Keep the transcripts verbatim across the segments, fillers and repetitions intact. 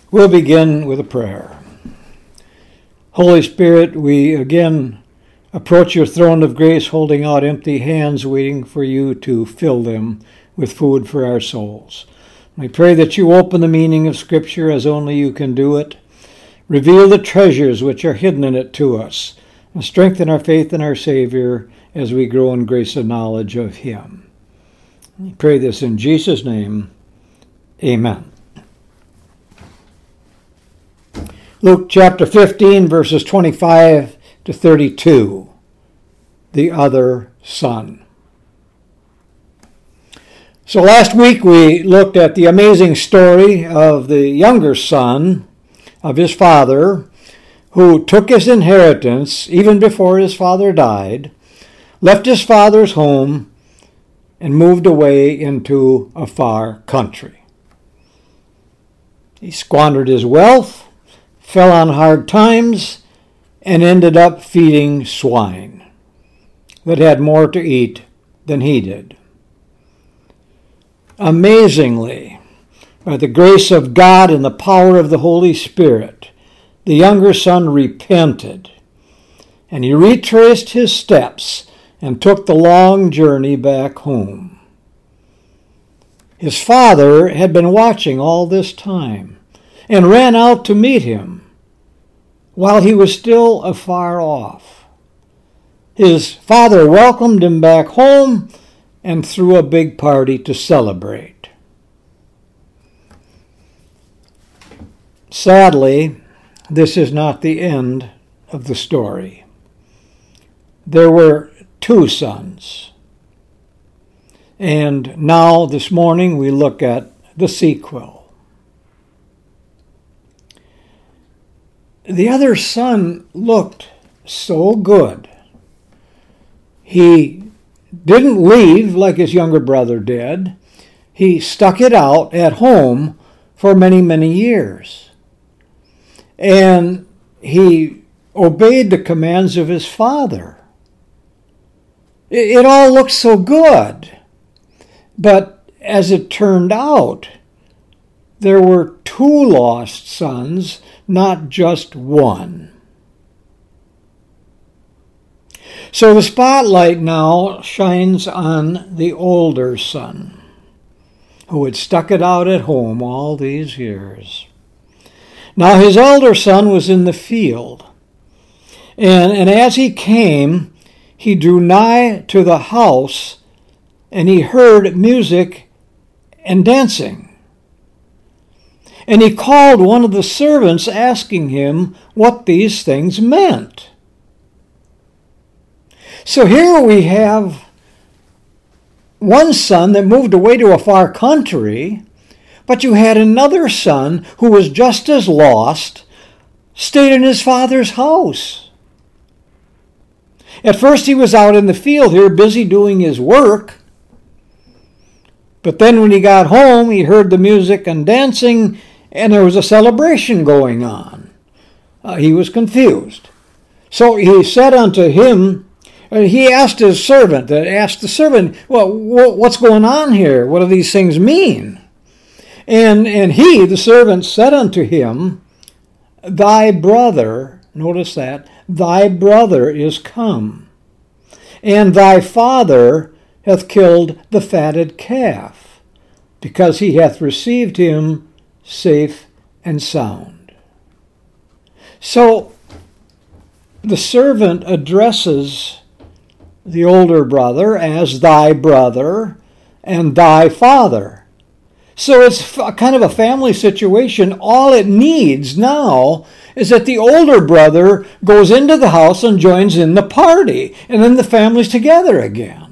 We'll begin with a prayer. Holy Spirit, we again approach your throne of grace holding out empty hands, waiting for you to fill them with food for our souls. We pray that you open the meaning of Scripture as only you can do it. Reveal the treasures which are hidden in it to us, and strengthen our faith in our Savior as we grow in grace and knowledge of him. We pray this in Jesus' name. Amen. Luke chapter fifteen, verses twenty-five to thirty-two. The other son. So last week we looked at the amazing story of the younger son of his father, who took his inheritance even before his father died, left his father's home, and moved away into a far country. He squandered his wealth, fell on hard times, and ended up feeding swine that had more to eat than he did. Amazingly, by the grace of God and the power of the Holy Spirit, the younger son repented, and he retraced his steps and took the long journey back home. His father had been watching all this time and ran out to meet him while he was still afar off. His father welcomed him back home and threw a big party to celebrate. Sadly, this is not the end of the story. There were two sons. And now, this morning, we look at the sequel. The other son looked so good. He didn't leave like his younger brother did. He stuck it out at home for many, many years. And he obeyed the commands of his father. It, it all looked so good. But as it turned out, there were two lost sons, not just one. So the spotlight now shines on the older son, who had stuck it out at home all these years. Now his elder son was in the field, and, and as he came, he drew nigh to the house, and he heard music and dancing. And he called one of the servants, asking him what these things meant. So here we have one son that moved away to a far country, but you had another son who was just as lost, stayed in his father's house. At first he was out in the field here, busy doing his work. But then when he got home, he heard the music and dancing, and there was a celebration going on. Uh, he was confused. So he said unto him, uh, he asked his servant, uh, asked the servant, well, wh- what's going on here? What do these things mean? And, and he, the servant, said unto him, thy brother, notice that, thy brother is come, and thy father hath killed the fatted calf, because he hath received him safe and sound. So the servant addresses the older brother as thy brother and thy father. So it's kind of a family situation. All it needs now is that the older brother goes into the house and joins in the party, and then the family's together again.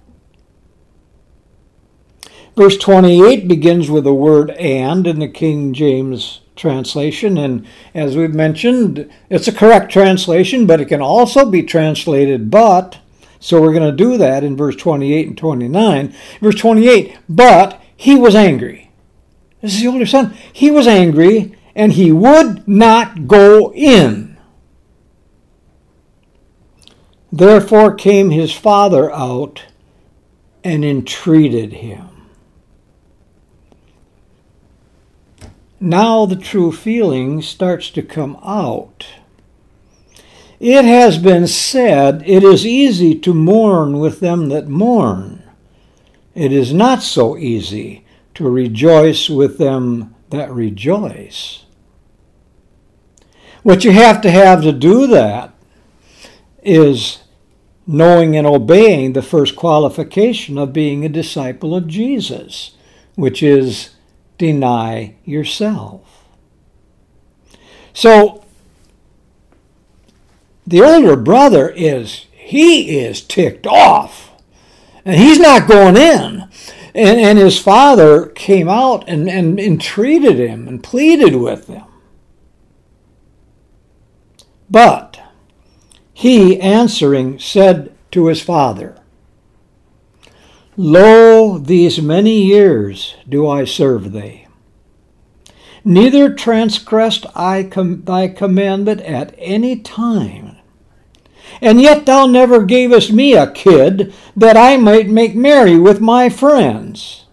Verse twenty-eight begins with the word and in the King James translation, and as we've mentioned, it's a correct translation, but it can also be translated but, so we're going to do that in verse twenty-eight and twenty-nine. Verse twenty-eight, but he was angry. This is the older son. He was angry, and he would not go in. Therefore came his father out and entreated him. now the true feeling starts to come out. It has been said, it is easy to mourn with them that mourn. It is not so easy to rejoice with them that rejoice. What you have to have to do that is knowing and obeying the first qualification of being a disciple of Jesus, which is deny yourself. So, the older brother is, he is ticked off. And he's not going in. And, and his father came out and, and entreated him and pleaded with him. But he, answering, said to his father, Lo, these many years do I serve thee. Neither transgressed I com- thy commandment at any time. And yet thou never gavest me a kid that I might make merry with my friends.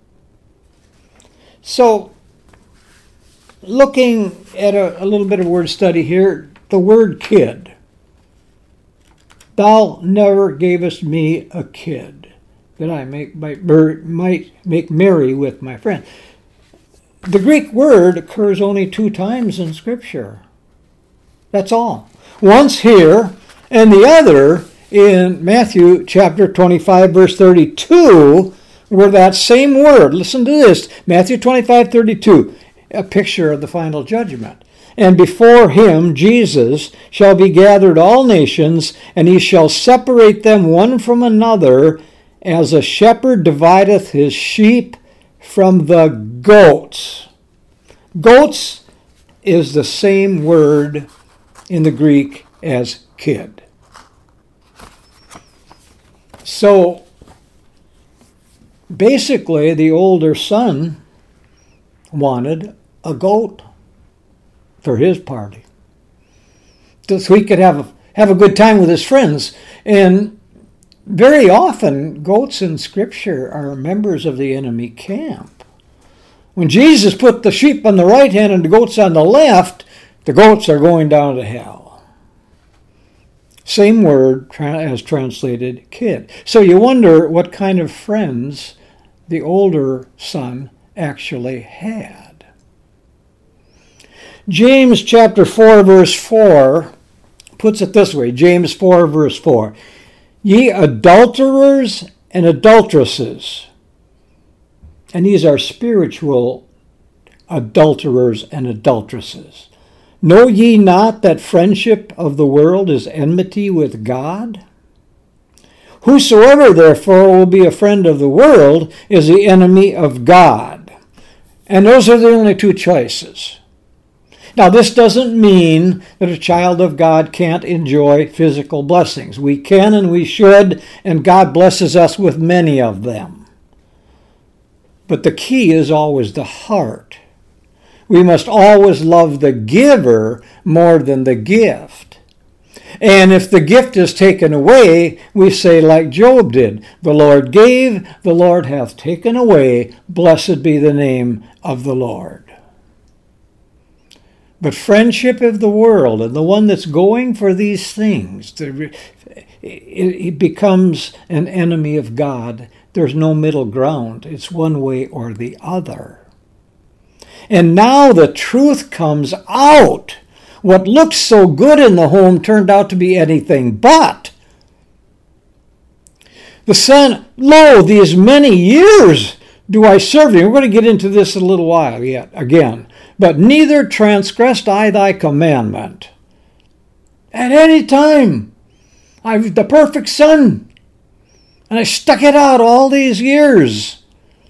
So, looking at a, a little bit of word study here, the word kid. Thou never gavest me a kid that I make, might, might make merry with my friend. The Greek word occurs only two times in Scripture. That's all. Once here, and the other in Matthew chapter twenty-five, verse thirty-two, where that same word, listen to this, Matthew twenty-five, thirty-two, a picture of the final judgment. And before him, Jesus, shall be gathered all nations, and he shall separate them one from another, as a shepherd divideth his sheep from the goats. Goats is the same word in the Greek as kid. So, basically, the older son wanted a goat for his party, so he could have a, have a good time with his friends. And very often, goats in Scripture are members of the enemy camp. When Jesus put the sheep on the right hand and the goats on the left, the goats are going down to hell. Same word as translated kid. So you wonder what kind of friends the older son actually had. James chapter four, verse four puts it this way. James four, verse four. Ye adulterers and adulteresses. And these are spiritual adulterers and adulteresses. Know ye not that friendship of the world is enmity with God? Whosoever therefore will be a friend of the world is the enemy of God. And those are the only two choices. Now, this doesn't mean that a child of God can't enjoy physical blessings. We can and we should, and God blesses us with many of them. But the key is always the heart. We must always love the giver more than the gift. And if the gift is taken away, we say like Job did, the Lord gave, the Lord hath taken away, blessed be the name of the Lord. But friendship of the world, and the one that's going for these things, it becomes an enemy of God. There's no middle ground. It's one way or the other. And now the truth comes out. What looked so good in the home turned out to be anything but. The son, lo, these many years do I serve thee. We're going to get into this in a little while yet, again. But neither transgressed I thy commandment. At any time, I'm the perfect son. And I stuck it out all these years.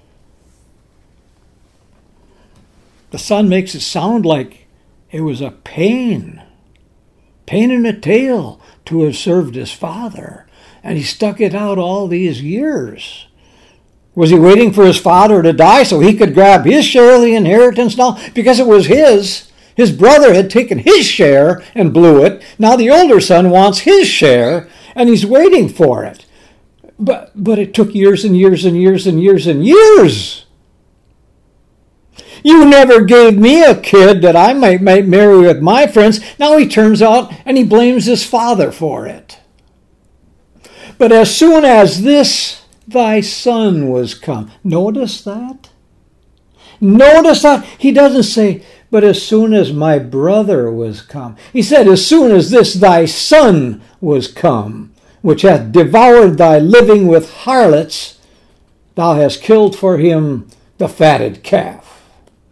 The son makes it sound like it was a pain. Pain in the tail to have served his father. And he stuck it out all these years. Was he waiting for his father to die so he could grab his share of the inheritance now? Because it was his. His brother had taken his share and blew it. Now the older son wants his share, and he's waiting for it. But, but it took years and years and years and years and years. You never gave me a kid that I might, might marry with my friends. Now he turns out and he blames his father for it. But as soon as this thy son was come, notice that? Notice that he doesn't say, but as soon as my brother was come. He said, as soon as this thy son was come, which hath devoured thy living with harlots, thou hast killed for him the fatted calf.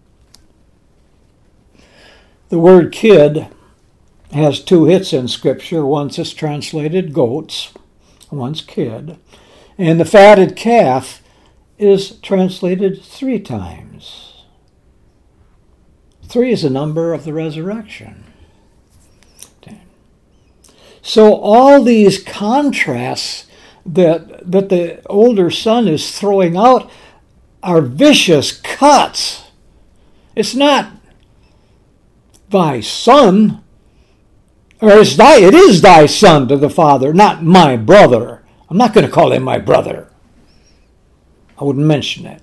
The word kid has two hits in Scripture. Once it's translated goats, once kid. And the fatted calf is translated three times. Three is the number of the resurrection. So all these contrasts that, that the older son is throwing out are vicious cuts. It's not thy son, or it's thy, it is thy son to the father, not my brother. I'm not going to call him my brother. I wouldn't mention it.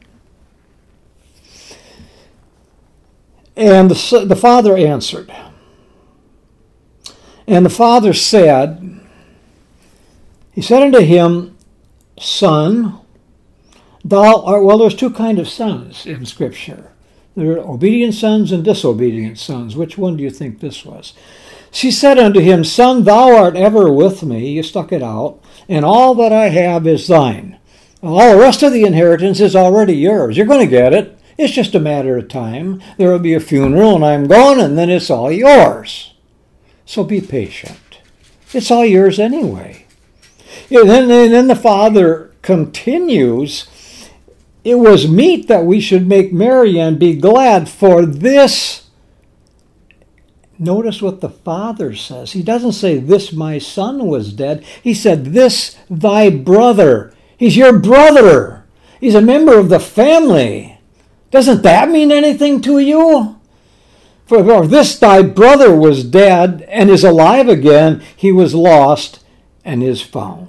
And the, the father answered. And the father said, he said unto him, Son, thou art, well, there's two kinds of sons in Scripture. There are obedient sons and disobedient sons. Which one do you think this was? She said unto him, Son, thou art ever with me. You stuck it out. And all that I have is thine. All the rest of the inheritance is already yours. You're going to get it. It's just a matter of time. There will be a funeral and I'm gone and then it's all yours. So be patient. It's all yours anyway. And then, and then the father continues, it was meet that we should make merry and be glad for this. Notice what the father says. He doesn't say, this my son was dead. He said, this thy brother. He's your brother. He's a member of the family. Doesn't that mean anything to you? For this thy brother was dead and is alive again. He was lost and is found.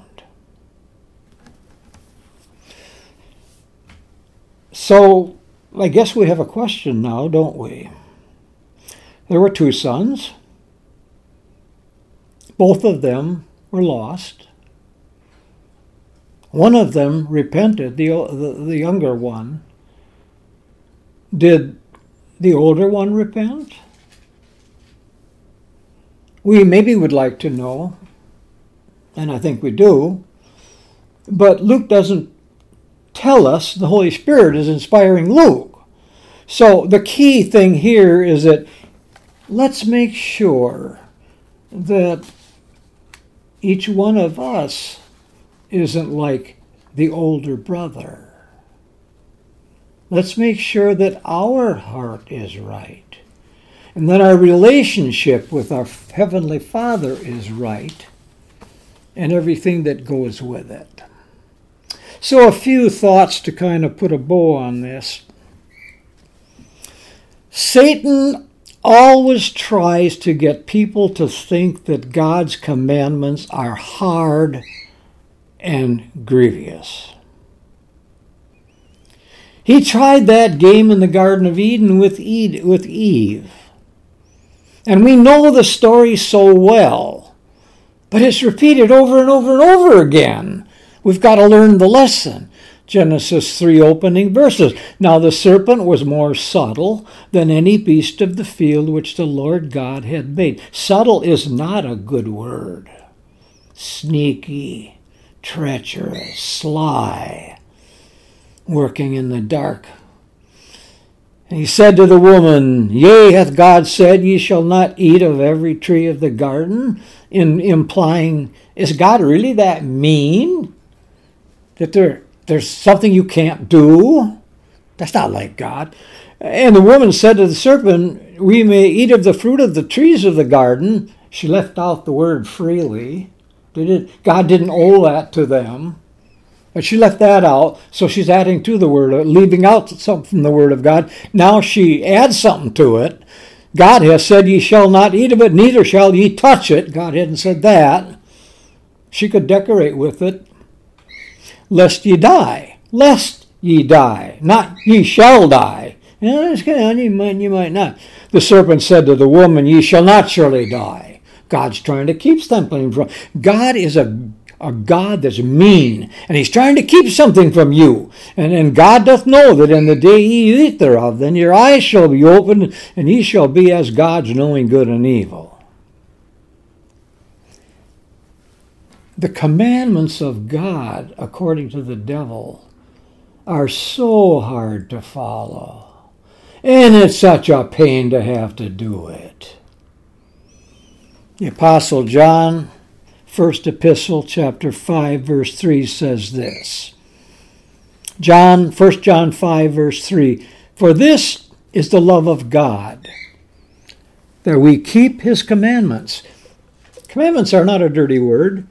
So I guess we have a question now, don't we? There were two sons. Both of them were lost. One of them repented, the, the, the younger one. Did the older one repent? We maybe would like to know, and I think we do, but Luke doesn't tell us. The Holy Spirit is inspiring Luke. So the key thing here is that let's make sure that each one of us isn't like the older brother. Let's make sure that our heart is right, and that our relationship with our Heavenly Father is right, and everything that goes with it. So a few thoughts to kind of put a bow on this. Satan always tries to get people to think that God's commandments are hard and grievous. He tried that game in the Garden of Eden with Eve. And we know the story so well, but it's repeated over and over and over again. We've got to learn the lesson. Genesis three opening verses. Now the serpent was more subtle than any beast of the field which the Lord God had made. Subtle is not a good word. Sneaky, treacherous, sly, working in the dark. And he said to the woman, Yea, hath God said, Ye shall not eat of every tree of the garden? In implying, is God really that mean? That there, there's something you can't do? That's not like God. And the woman said to the serpent, We may eat of the fruit of the trees of the garden. She left out the word freely. Did it? God didn't owe that to them. But she left that out, so she's adding to the word, leaving out something from the word of God. Now she adds something to it. God has said, Ye shall not eat of it, neither shall ye touch it. God hadn't said that. She could decorate with it. Lest ye die. Lest ye die. Not ye shall die. You know, it's kind of, you might, you might not. The serpent said to the woman, ye shall not surely die. God's trying to keep something from. God is a, a God that's mean, and he's trying to keep something from you. And, and God doth know that in the day ye eat thereof, then your eyes shall be opened, and ye shall be as gods, knowing good and evil. The commandments of God, according to the devil, are so hard to follow. And it's such a pain to have to do it. The Apostle John, first epistle, chapter five, verse three says this. John, First John five, verse three. For this is the love of God, that we keep his commandments. Commandments are not a dirty word.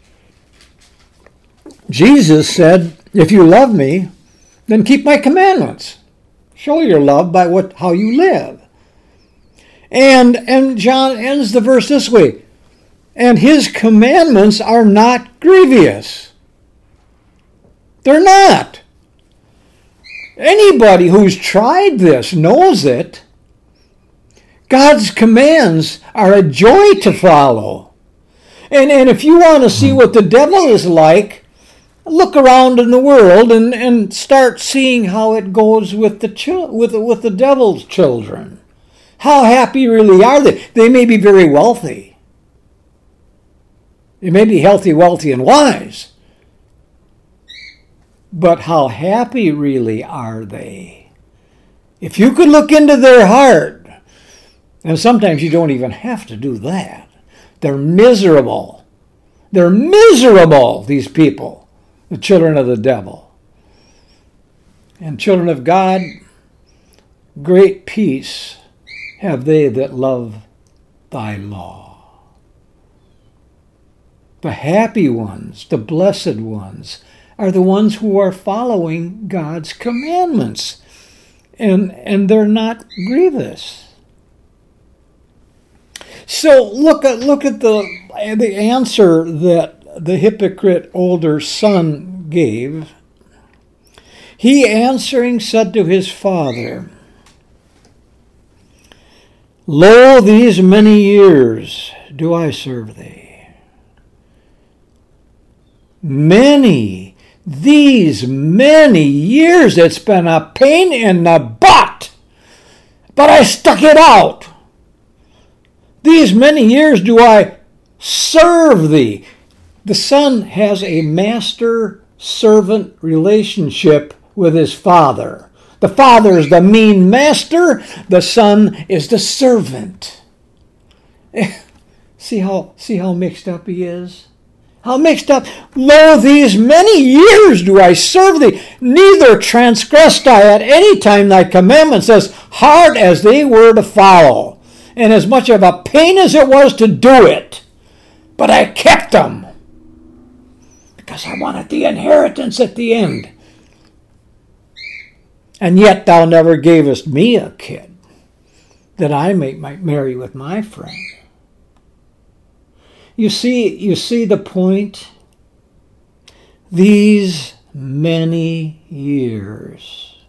Jesus said, if you love me, then keep my commandments. Show your love by what how you live. And, and John ends the verse this way. And his commandments are not grievous. They're not. Anybody who's tried this knows it. God's commands are a joy to follow. And, and if you want to see what the devil is like, look around in the world and, and start seeing how it goes with the chil- with with the devil's children. How happy really are they? They may be very wealthy. They may be healthy, wealthy, and wise. But how happy really are they? If you could look into their heart, and sometimes you don't even have to do that. They're miserable. They're miserable, these people. The children of the devil. And children of God, great peace have they that love thy law. The happy ones, the blessed ones, are the ones who are following God's commandments. And, and they're not grievous. So look at, look at the, the answer that the hypocrite older son gave. He answering said to his father, Lo, these many years do I serve thee. Many, these many years, it's been a pain in the butt, but I stuck it out. These many years do I serve thee. The son has a master-servant relationship with his father. The father is the mean master. The son is the servant. See how, see how mixed up he is? How mixed up. Lo, these many years do I serve thee. Neither transgressed I at any time thy commandments, as hard as they were to follow, and as much of a pain as it was to do it. But I kept them, because I wanted the inheritance at the end. And yet thou never gavest me a kid, that I might marry with my friend. You see, you see the point? These many years.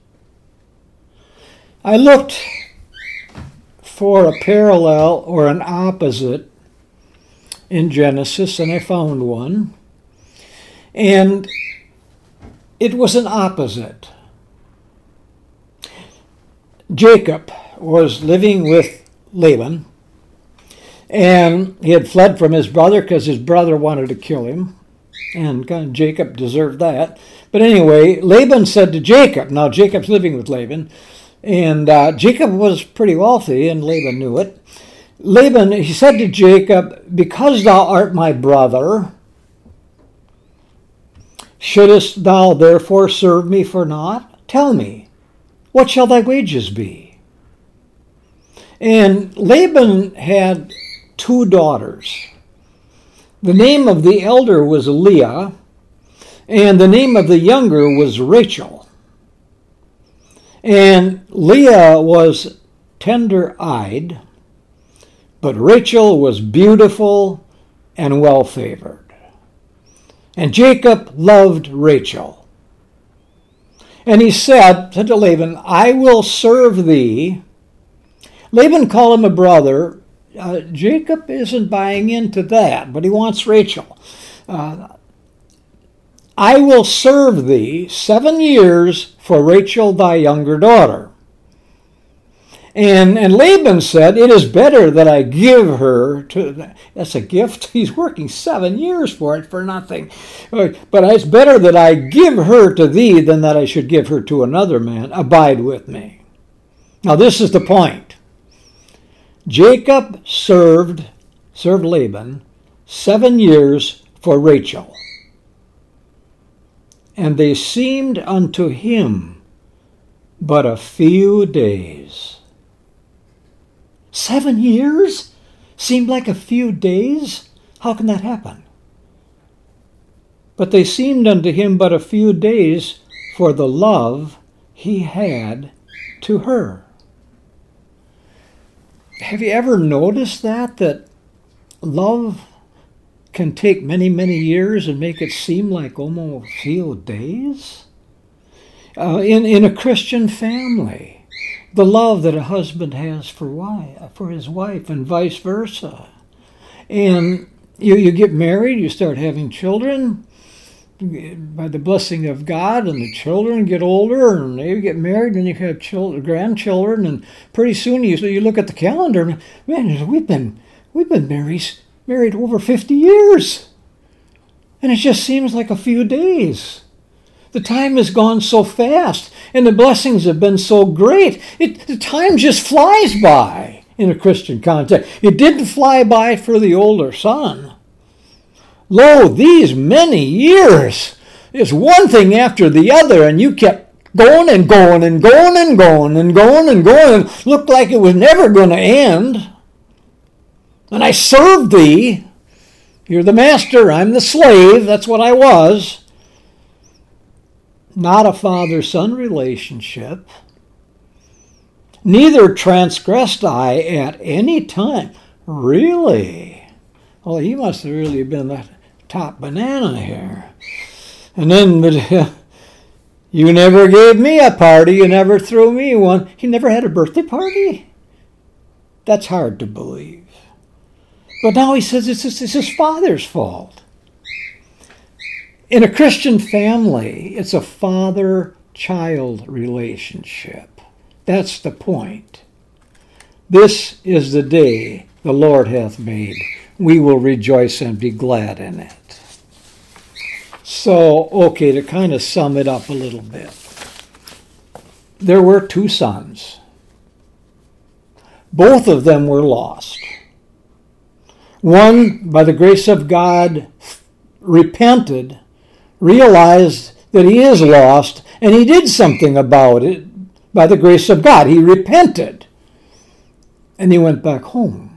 I looked for a parallel or an opposite in Genesis, and I found one. And it was an opposite. Jacob was living with Laban, and he had fled from his brother because his brother wanted to kill him, and kind of Jacob deserved that. But anyway, Laban said to Jacob, now Jacob's living with Laban, and uh, Jacob was pretty wealthy, and Laban knew it. Laban, he said to Jacob, because thou art my brother, shouldest thou therefore serve me for naught? Tell me, what shall thy wages be? And Laban had two daughters. The name of the elder was Leah, and the name of the younger was Rachel. And Leah was tender-eyed, but Rachel was beautiful and well-favored. And Jacob loved Rachel. And he said, said to Laban, I will serve thee. Laban called him a brother. Uh, Jacob isn't buying into that, but he wants Rachel. Uh, I will serve thee seven years for Rachel thy younger daughter. And, and Laban said, it is better that I give her to, that's a gift. He's working seven years for it for nothing. But it's better that I give her to thee than that I should give her to another man. Abide with me. Now this is the point. Jacob served, served Laban seven years for Rachel. And they seemed unto him but a few days. Seven years? Seemed like a few days? How can that happen? But they seemed unto him but a few days for the love he had to her. Have you ever noticed that? That love can take many, many years and make it seem like almost a few days? Uh, in, in a Christian family. The love that a husband has for wife, for his wife, and vice versa. And you, you get married, you start having children by the blessing of God, and the children get older, and they get married, and you have children, grandchildren, and pretty soon you you look at the calendar, and man, we've been we've been married married over fifty years, and it just seems like a few days. The time has gone so fast, and the blessings have been so great. It, the time just flies by in a Christian context. It didn't fly by for the older son. Lo, these many years. It's one thing after the other, and you kept going and going and going and going and going and going. And looked like it was never going to end. And I served thee. You're the master, I'm the slave. That's what I was. Not a father-son relationship. Neither transgressed I at any time. Really? Well, he must have really been the top banana here. And then, but, you never gave me a party. You never threw me one. He never had a birthday party? That's hard to believe. But now he says it's his, it's his father's fault. In a Christian family, it's a father-child relationship. That's the point. This is the day the Lord hath made. We will rejoice and be glad in it. So, okay, to kind of sum it up a little bit. There were two sons. Both of them were lost. One, by the grace of God, repented, realized that he is lost, and he did something about it by the grace of God. He repented, and he went back home.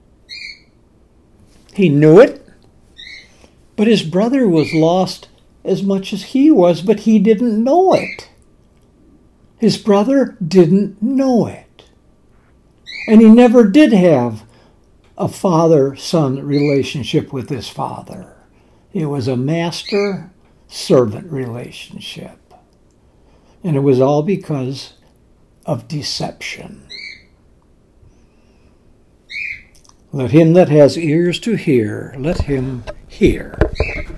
He knew it, but his brother was lost as much as he was, but he didn't know it. His brother didn't know it. And he never did have a father-son relationship with his father. It was a master-servant relationship. And it was all because of deception. Let him that has ears to hear, let him hear.